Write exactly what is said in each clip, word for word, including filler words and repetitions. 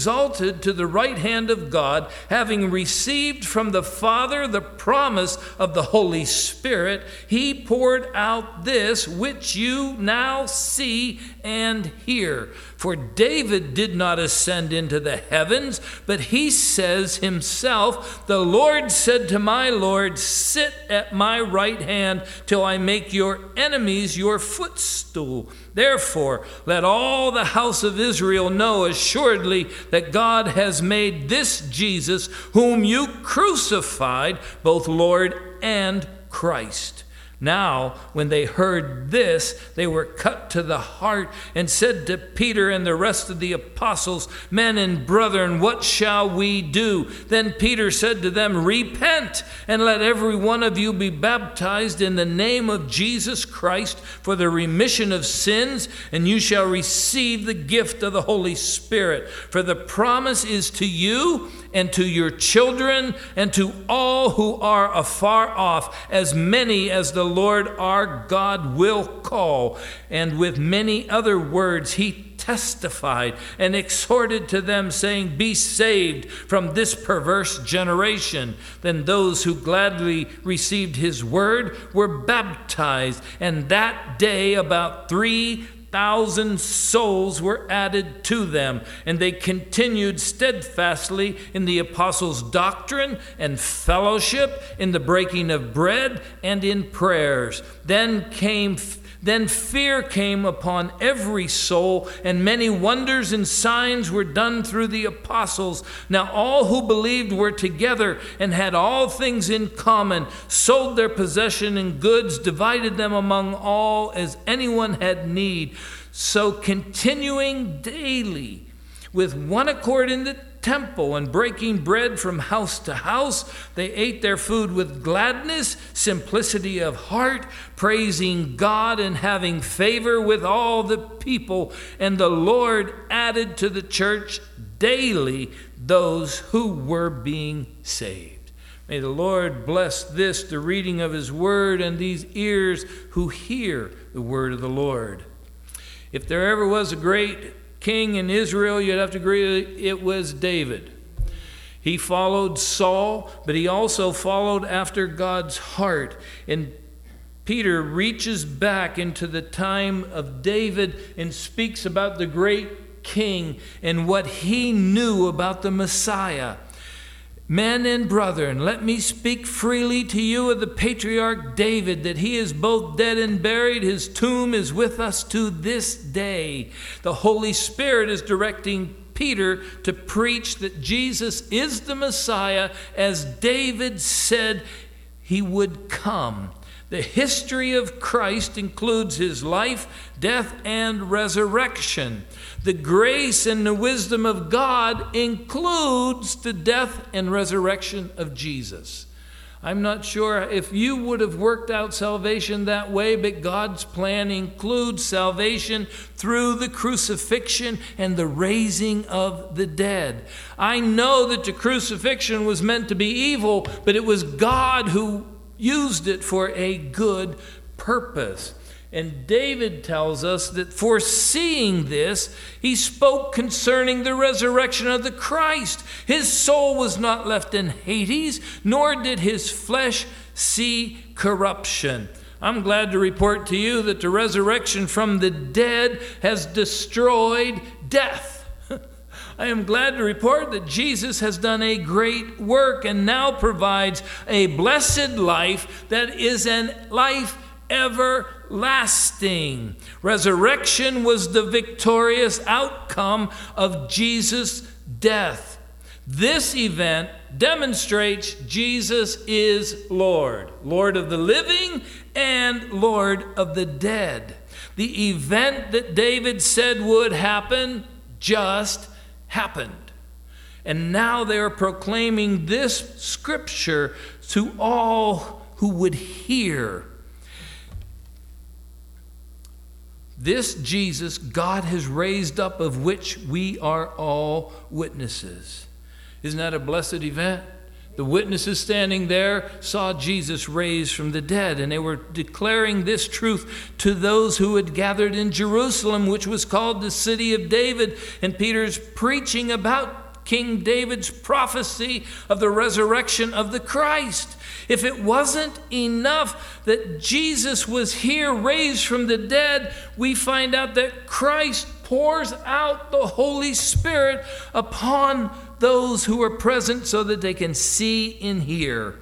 exalted to the right hand of God, having received from the Father the promise of the Holy Spirit, he poured out this which you now see and hear. For David did not ascend into the heavens, but he says himself, the Lord said to my Lord, sit at my right hand till I make your enemies your footstool. Therefore, let all the house of Israel know assuredly that God has made this Jesus, whom you crucified, both Lord and Christ. Now, when they heard this, they were cut to the heart and said to Peter and the rest of the apostles, men and brethren, what shall we do? Then Peter said to them, repent and let every one of you be baptized in the name of Jesus Christ for the remission of sins, and you shall receive the gift of the Holy Spirit. For the promise is to you and to your children and to all who are afar off, as many as the Lord our God will call. And with many other words he testified and exhorted to them, saying, be saved from this perverse generation. Then those who gladly received his word were baptized, and that day about three thousand souls were added to them, and they continued steadfastly in the apostles' doctrine and fellowship, in the breaking of bread and in prayers. Then came Then fear came upon every soul, and many wonders and signs were done through the apostles. Now all who believed were together and had all things in common, sold their possession and goods, divided them among all as anyone had need. So continuing daily with one accord in the temple and breaking bread from house to house, they ate their food with gladness, simplicity of heart, praising God and having favor with all the people. And the Lord added to the church daily those who were being saved. May the Lord bless this, the reading of his word, and these ears who hear the word of the Lord. If there ever was a great king in Israel, you'd have to agree it was David. He followed Saul, but he also followed after God's heart. And Peter reaches back into the time of David and speaks about the great king and what he knew about the Messiah. Men and brethren, let me speak freely to you of the patriarch David, that he is both dead and buried. His tomb is with us to this day. The Holy Spirit is directing Peter to preach that Jesus is the Messiah, as David said he would come. The history of Christ includes his life, death, and resurrection. The grace and the wisdom of God includes the death and resurrection of Jesus. I'm not sure if you would have worked out salvation that way, but God's plan includes salvation through the crucifixion and the raising of the dead. I know that the crucifixion was meant to be evil, but it was God who used it for a good purpose. And David tells us that foreseeing this, he spoke concerning the resurrection of the Christ. His soul was not left in Hades, nor did his flesh see corruption. I'm glad to report to you that the resurrection from the dead has destroyed death. I am glad to report that Jesus has done a great work and now provides a blessed life that is a life everlasting. Resurrection was the victorious outcome of Jesus' death. This event demonstrates Jesus is Lord, Lord of the living and Lord of the dead. The event that David said would happen just happened. And now they are proclaiming this scripture to all who would hear. This Jesus God has raised up, of which we are all witnesses. Isn't that a blessed event? The The witnesses standing there saw Jesus raised from the dead, and they were declaring this truth to those who had gathered in Jerusalem, which was called the city of David. And Peter's preaching about King David's prophecy of the resurrection of the Christ. If it wasn't enough that Jesus was here raised from the dead, we find out that Christ pours out the Holy Spirit upon those who are present so that they can see and hear.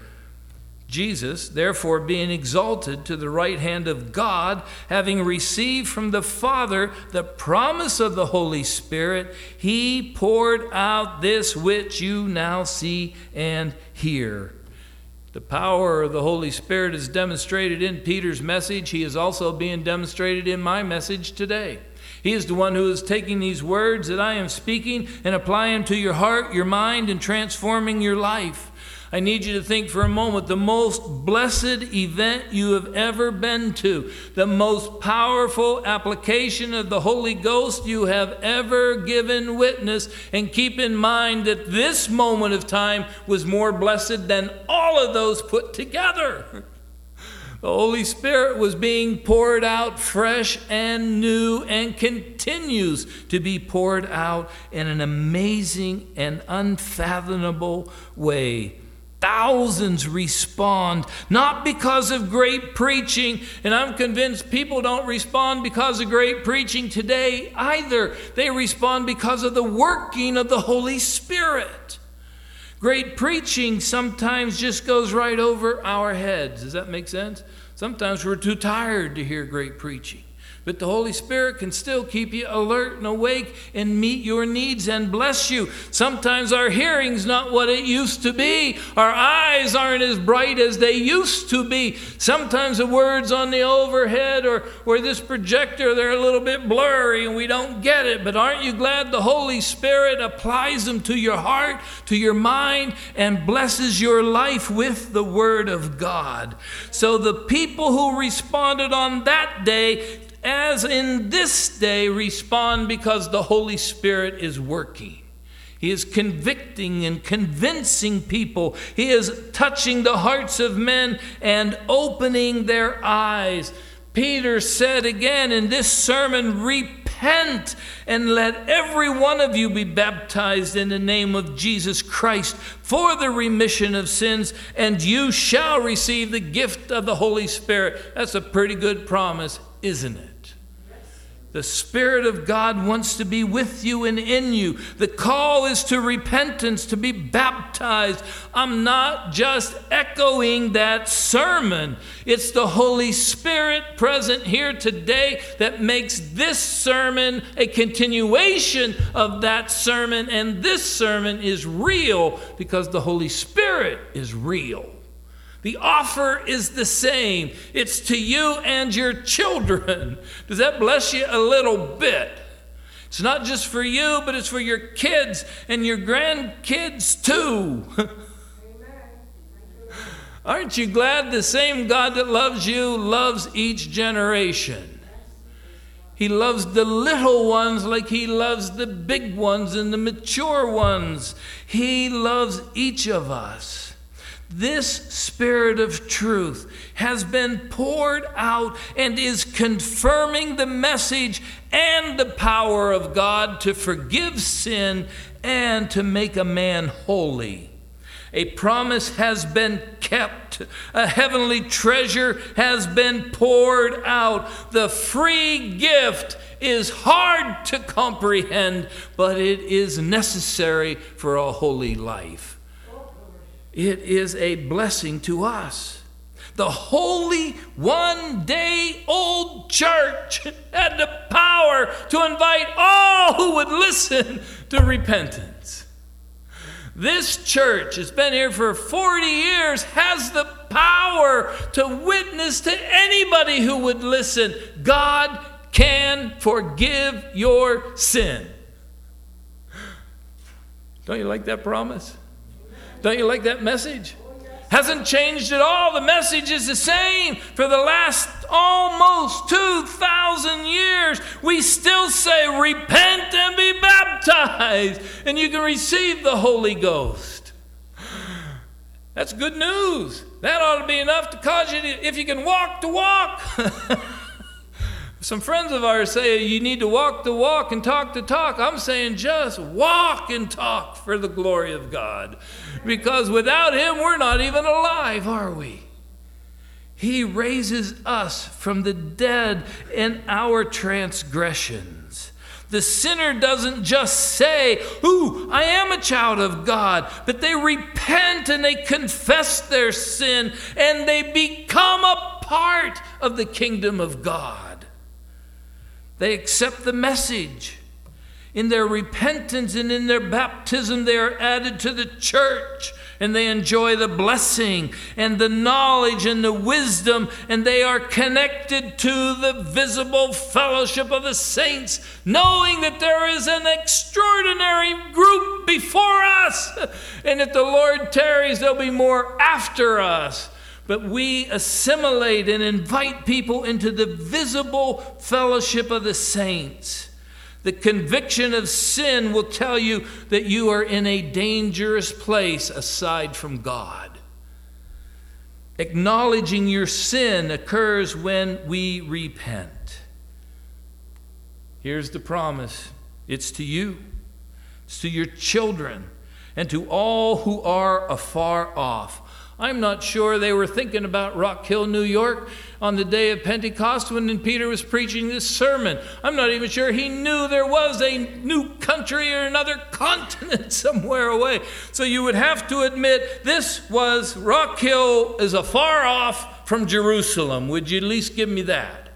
Jesus, therefore, being exalted to the right hand of God, having received from the Father the promise of the Holy Spirit, he poured out this which you now see and hear. The power of the Holy Spirit is demonstrated in Peter's message. He is also being demonstrated in my message today. He is the one who is taking these words that I am speaking and applying them to your heart, your mind, and transforming your life. I need you to think for a moment, the most blessed event you have ever been to, the most powerful application of the Holy Ghost you have ever given witness, and keep in mind that this moment of time was more blessed than all of those put together. The Holy Spirit was being poured out fresh and new and continues to be poured out in an amazing and unfathomable way. Thousands respond, not because of great preaching, and I'm convinced people don't respond because of great preaching today either. They respond because of the working of the Holy Spirit. Great preaching sometimes just goes right over our heads. Does that make sense? Sometimes we're too tired to hear great preaching. But the Holy Spirit can still keep you alert and awake and meet your needs and bless you. Sometimes our hearing's not what it used to be. Our eyes aren't as bright as they used to be. Sometimes the words on the overhead or, or this projector, they're a little bit blurry and we don't get it. But aren't you glad the Holy Spirit applies them to your heart, to your mind, and blesses your life with the Word of God? So the people who responded on that day, as in this day, respond because the Holy Spirit is working. He is convicting and convincing people. He is touching the hearts of men and opening their eyes. Peter said again in this sermon, repent and let every one of you be baptized in the name of Jesus Christ for the remission of sins, and you shall receive the gift of the Holy Spirit. That's a pretty good promise, isn't it? The Spirit of God wants to be with you and in you. The call is to repentance, to be baptized. I'm not just echoing that sermon. It's the Holy Spirit present here today that makes this sermon a continuation of that sermon. And this sermon is real because the Holy Spirit is real. The offer is the same. It's to you and your children. Does that bless you a little bit? It's not just for you, but it's for your kids and your grandkids too. Aren't you glad the same God that loves you loves each generation? He loves the little ones like he loves the big ones and the mature ones. He loves each of us. This Spirit of truth has been poured out and is confirming the message and the power of God to forgive sin and to make a man holy. A promise has been kept. A heavenly treasure has been poured out. The free gift is hard to comprehend, but it is necessary for a holy life. It is a blessing to us. The holy one-day-old church had the power to invite all who would listen to repentance. This church has been here for forty years, has the power to witness to anybody who would listen. God can forgive your sin. Don't you like that promise? Don't you like that message? Hasn't changed at all. The message is the same. For the last almost two thousand years, we still say, repent and be baptized, and you can receive the Holy Ghost. That's good news. That ought to be enough to cause you, to, if you can walk, to walk. Some friends of ours say you need to walk the walk and talk the talk. I'm saying just walk and talk for the glory of God. Because without him, we're not even alive, are we? He raises us from the dead in our transgressions. The sinner doesn't just say, ooh, I am a child of God, but they repent and they confess their sin and they become a part of the kingdom of God. They accept the message. In their repentance and in their baptism, they are added to the church, and they enjoy the blessing and the knowledge and the wisdom, and they are connected to the visible fellowship of the saints, knowing that there is an extraordinary group before us, and if the Lord tarries, there'll be more after us. But we assimilate and invite people into the visible fellowship of the saints. The conviction of sin will tell you that you are in a dangerous place aside from God. Acknowledging your sin occurs when we repent. Here's the promise. It's to you. It's to your children and to all who are afar off. I'm not sure they were thinking about Rock Hill, New York on the day of Pentecost when Peter was preaching this sermon. I'm not even sure he knew there was a new country or another continent somewhere away. So you would have to admit this was, Rock Hill is afar off from Jerusalem. Would you at least give me that?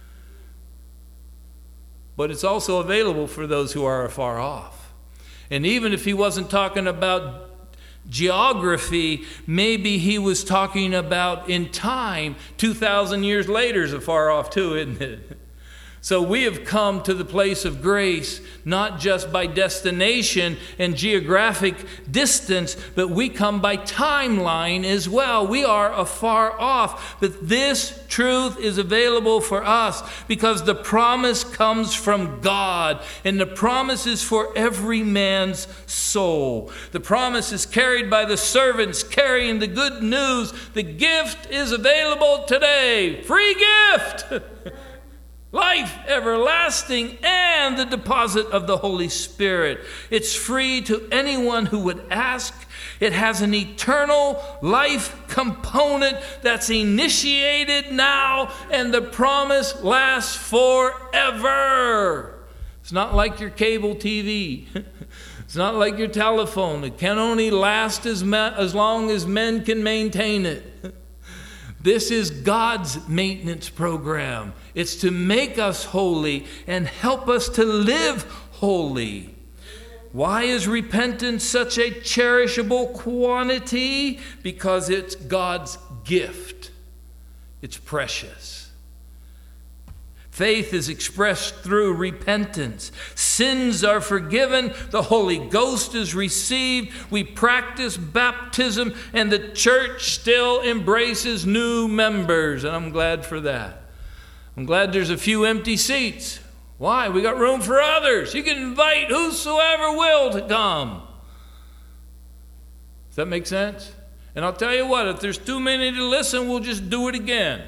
But it's also available for those who are afar off. And even if he wasn't talking about geography, maybe he was talking about in time, two thousand years later is afar off too, isn't it? So we have come to the place of grace, not just by destination and geographic distance, but we come by timeline as well. We are afar off, but this truth is available for us because the promise comes from God, and the promise is for every man's soul. The promise is carried by the servants carrying the good news. The gift is available today. Free gift! Life everlasting and the deposit of the Holy Spirit. It's free to anyone who would ask. It has an eternal life component that's initiated now, and the promise lasts forever. It's not like your cable T V. It's not like your telephone. It can only last as, ma- as long as men can maintain it. This is God's maintenance program. It's to make us holy and help us to live holy. Why is repentance such a cherishable quantity? Because it's God's gift. It's precious. Faith is expressed through repentance. Sins are forgiven. The Holy Ghost is received. We practice baptism, and the church still embraces new members. And I'm glad for that. I'm glad there's a few empty seats. Why? We got room for others. You can invite whosoever will to come. Does that make sense? And I'll tell you what, if there's too many to listen, we'll just do it again.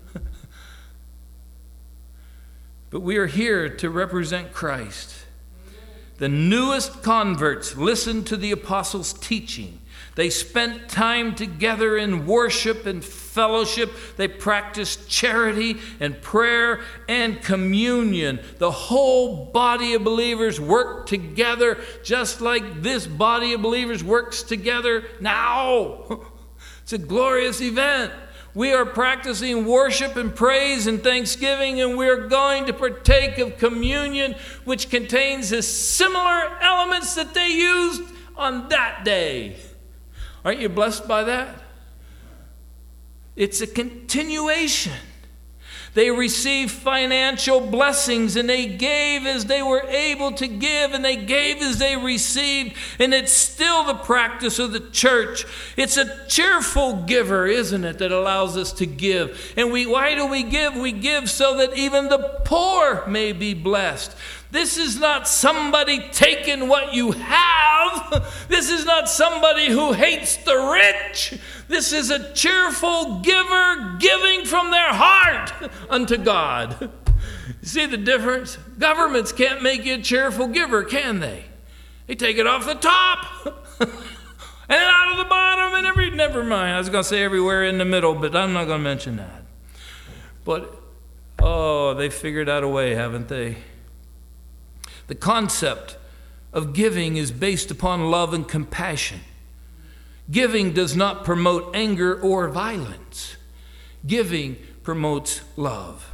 But we are here to represent Christ. The newest converts listened to the apostles' teaching. They spent time together in worship and fellowship. They practiced charity and prayer and communion. The whole body of believers worked together just like this body of believers works together now. It's a glorious event. We are practicing worship and praise and thanksgiving, and we're going to partake of communion, which contains the similar elements that they used on that day. Aren't you blessed by that? It's a continuation. They received financial blessings, and they gave as they were able to give, and they gave as they received, and it's still the practice of the church. It's a cheerful giver, isn't it, that allows us to give. And we, why do we give? We give so that even the poor may be blessed. This is not somebody taking what you have. This is not somebody who hates the rich. This is a cheerful giver giving from their heart unto God. You see the difference? Governments can't make you a cheerful giver, can they? They take it off the top and out of the bottom and every, never mind. I was going to say everywhere in the middle, but I'm not going to mention that. But, oh, they figured out a way, haven't they? The concept of giving is based upon love and compassion. Giving does not promote anger or violence. Giving promotes love.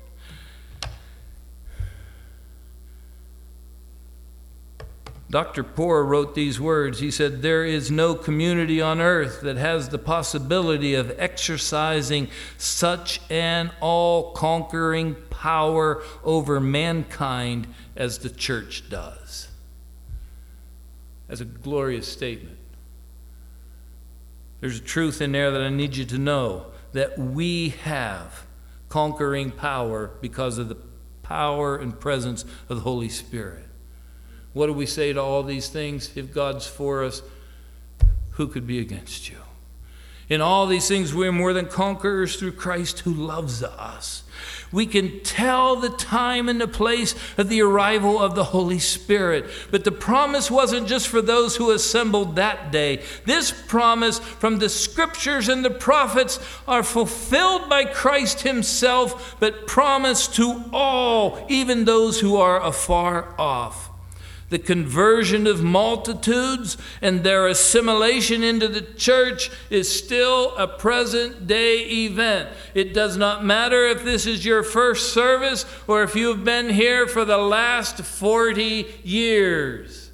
Doctor Poor wrote these words. He said, "There is no community on earth that has the possibility of exercising such an all-conquering power over mankind as the church does." That's a glorious statement. There's a truth in there that I need you to know, that we have conquering power because of the power and presence of the Holy Spirit. What do we say to all these things? If God's for us, who could be against you? In all these things, we are more than conquerors through Christ who loves us. We can tell the time and the place of the arrival of the Holy Spirit. But the promise wasn't just for those who assembled that day. This promise from the scriptures and the prophets are fulfilled by Christ himself, but promised to all, even those who are afar off. The conversion of multitudes and their assimilation into the church is still a present day event. It does not matter if this is your first service or if you've been here for the last forty years.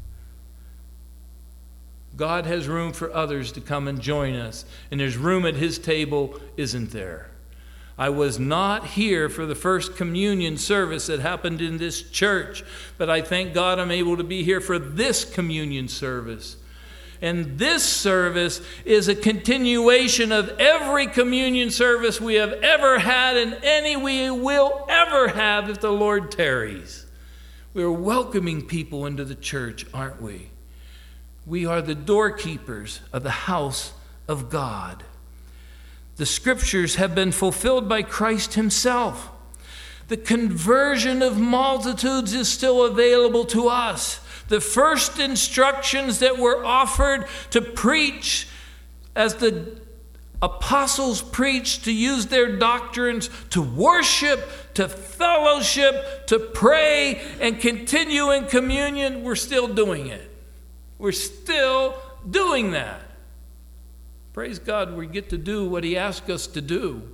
God has room for others to come and join us, and there's room at his table, isn't there? I was not here for the first communion service that happened in this church, but I thank God I'm able to be here for this communion service. And this service is a continuation of every communion service we have ever had and any we will ever have if the Lord tarries. We're welcoming people into the church, aren't we? We are the doorkeepers of the house of God. The scriptures have been fulfilled by Christ himself. The conversion of multitudes is still available to us. The first instructions that were offered to preach, as the apostles preached, to use their doctrines, to worship, to fellowship, to pray, and continue in communion, we're still doing it. We're still doing that. Praise God, we get to do what he asked us to do.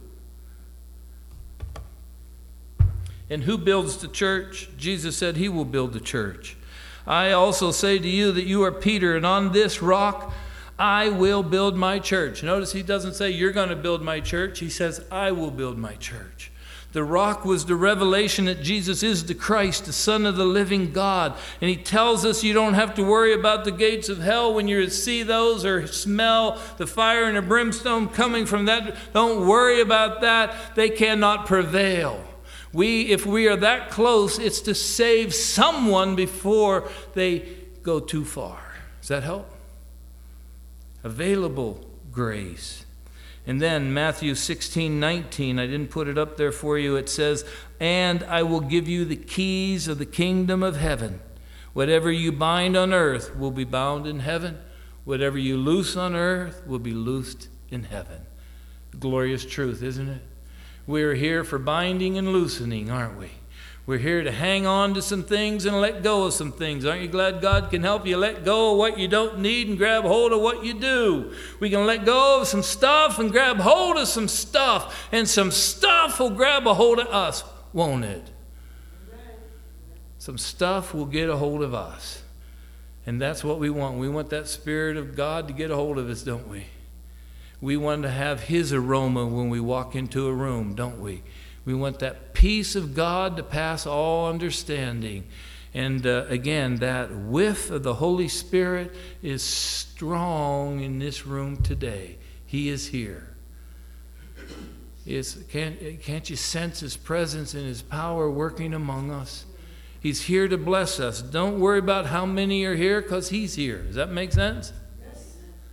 And who builds the church? Jesus said he will build the church. I also say to you that you are Peter, and on this rock I will build my church. Notice he doesn't say you're going to build my church. He says I will build my church. The rock was the revelation that Jesus is the Christ, the Son of the living God. And he tells us you don't have to worry about the gates of hell when you see those or smell the fire and the brimstone coming from that. Don't worry about that. They cannot prevail. We, if we are that close, it's to save someone before they go too far. Does that help? Available grace. And then Matthew sixteen nineteen, I didn't put it up there for you. It says, "And I will give you the keys of the kingdom of heaven. Whatever you bind on earth will be bound in heaven. Whatever you loose on earth will be loosed in heaven." Glorious truth, isn't it? We're here for binding and loosening, aren't we? We're here to hang on to some things and let go of some things. Aren't you glad God can help you let go of what you don't need and grab hold of what you do? We can let go of some stuff and grab hold of some stuff, and some stuff will grab a hold of us, won't it? Some stuff will get a hold of us. And that's what we want. We want that Spirit of God to get a hold of us, don't we? We want to have his aroma when we walk into a room, don't we? We want that peace of God to pass all understanding. And uh, again, that whiff of the Holy Spirit is strong in this room today. He is here. It's, can't, can't you sense his presence and his power working among us? He's here to bless us. Don't worry about how many are here, because He's here. Does that make sense? Yes.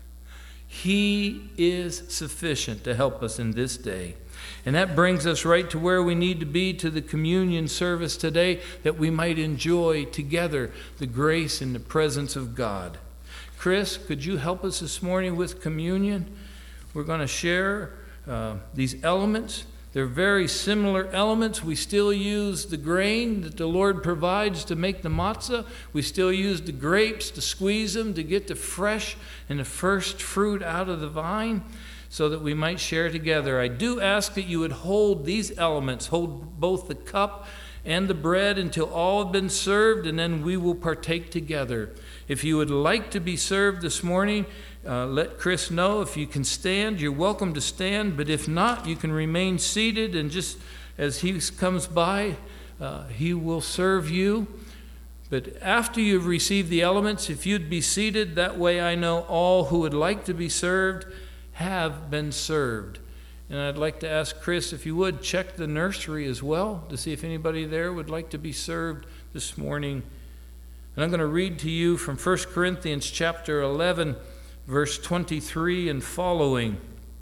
He is sufficient to help us in this day. And that brings us right to where we need to be, to the communion service today, that we might enjoy together the grace and the presence of God. Chris, could you help us this morning with communion? We're going to share uh, these elements. They're very similar elements. We still use the grain that the Lord provides to make the matzah. We still use the grapes to squeeze them to get the fresh and the first fruit out of the vine, so that we might share together. I do ask that you would hold these elements, hold both the cup and the bread until all have been served, and then we will partake together. If you would like to be served this morning, uh, let Chris know. If you can stand, you're welcome to stand, but if not, you can remain seated, and just as he comes by, uh, he will serve you. But after you've received the elements, if you'd be seated, that way I know all who would like to be served have been served. And I'd like to ask Chris, if you would, check the nursery as well to see if anybody there would like to be served this morning. And I'm going to read to you from First Corinthians chapter eleven, verse twenty-three and following.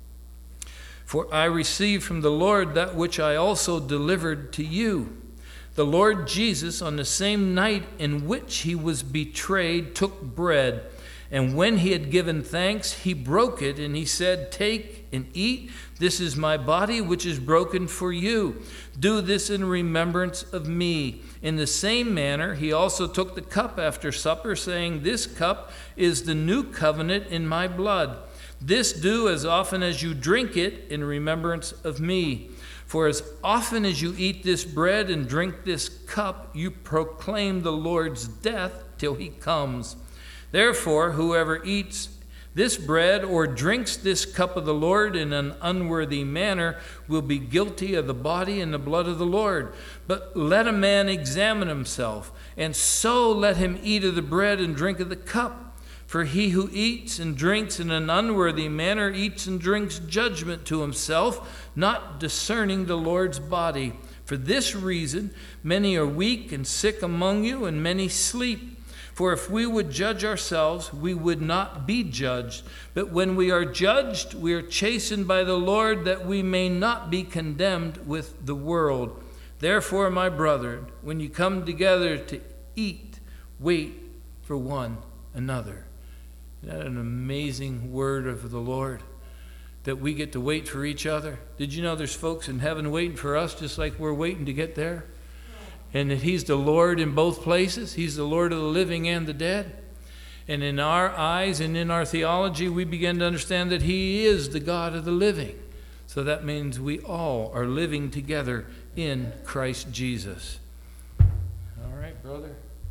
For I received from the Lord that which I also delivered to you. The Lord Jesus, on the same night in which he was betrayed, took bread. And when he had given thanks, he broke it, and he said, "Take and eat. This is my body, which is broken for you. Do this in remembrance of me." In the same manner, he also took the cup after supper, saying, "This cup is the new covenant in my blood. This do as often as you drink it in remembrance of me. For as often as you eat this bread and drink this cup, you proclaim the Lord's death till he comes. Therefore, whoever eats this bread or drinks this cup of the Lord in an unworthy manner will be guilty of the body and the blood of the Lord. But let a man examine himself, and so let him eat of the bread and drink of the cup. For he who eats and drinks in an unworthy manner eats and drinks judgment to himself, not discerning the Lord's body. For this reason, many are weak and sick among you, and many sleep. For if we would judge ourselves, we would not be judged. But when we are judged, we are chastened by the Lord, that we may not be condemned with the world. Therefore, my brethren, when you come together to eat, wait for one another. Isn't that an amazing word of the Lord? That we get to wait for each other. Did you know there's folks in heaven waiting for us just like we're waiting to get there? And that he's the Lord in both places. He's the Lord of the living and the dead. And in our eyes and in our theology, we begin to understand that he is the God of the living. So that means we all are living together in Christ Jesus. All right, brother.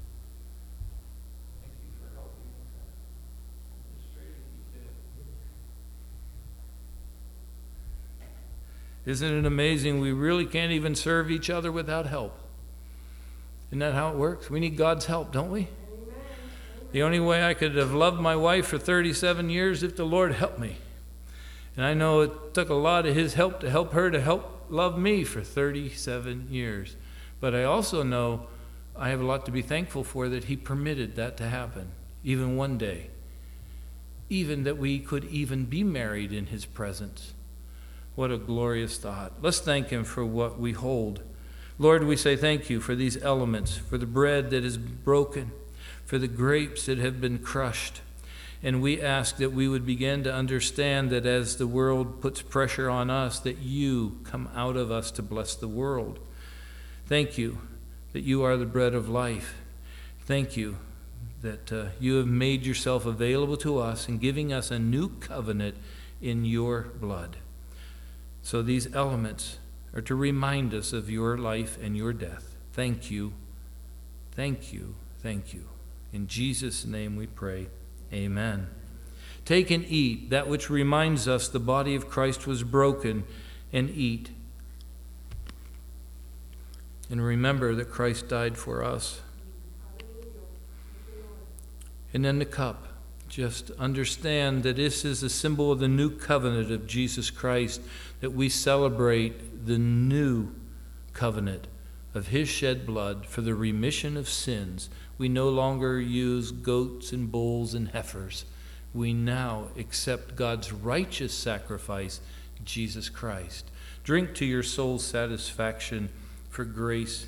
Thank you for helping me. Isn't it amazing? We really can't even serve each other without help. Isn't that how it works? We need God's help, don't we? Amen. The only way I could have loved my wife for thirty-seven years if the Lord helped me. And I know it took a lot of his help to help her to help love me for thirty-seven years. But I also know I have a lot to be thankful for, that he permitted that to happen, even one day. Even that we could even be married in his presence. What a glorious thought. Let's thank him for what we hold. Lord, we say thank you for these elements, for the bread that is broken, for the grapes that have been crushed. And we ask that we would begin to understand that as the world puts pressure on us, that you come out of us to bless the world. Thank you that you are the bread of life. Thank you that uh, you have made yourself available to us in giving us a new covenant in your blood. So these elements are to remind us of your life and your death. Thank you, thank you, thank you. In Jesus' name we pray, amen. Take and eat that which reminds us the body of Christ was broken, and eat. And remember that Christ died for us. And then the cup. Just understand that this is a symbol of the new covenant of Jesus Christ, that we celebrate the new covenant of his shed blood for the remission of sins. We no longer use goats and bulls and heifers. We now accept God's righteous sacrifice, Jesus Christ. Drink to your soul's satisfaction for grace.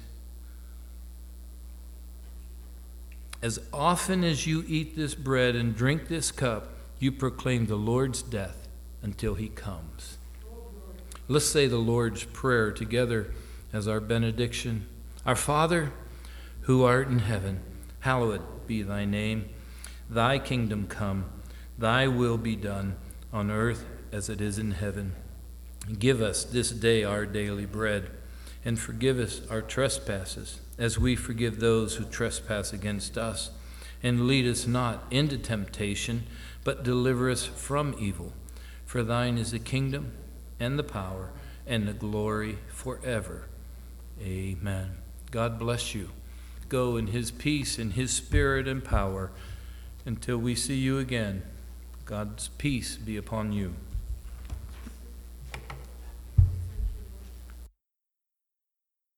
As often as you eat this bread and drink this cup, you proclaim the Lord's death until he comes. Let's say the Lord's Prayer together as our benediction. Our Father, who art in heaven, hallowed be thy name. Thy kingdom come, thy will be done on earth as it is in heaven. Give us this day our daily bread, and forgive us our trespasses, as we forgive those who trespass against us. And lead us not into temptation, but deliver us from evil. For thine is the kingdom, and the power, and the glory forever. Amen. God bless you. Go in his peace, in his spirit and power. Until we see you again, God's peace be upon you.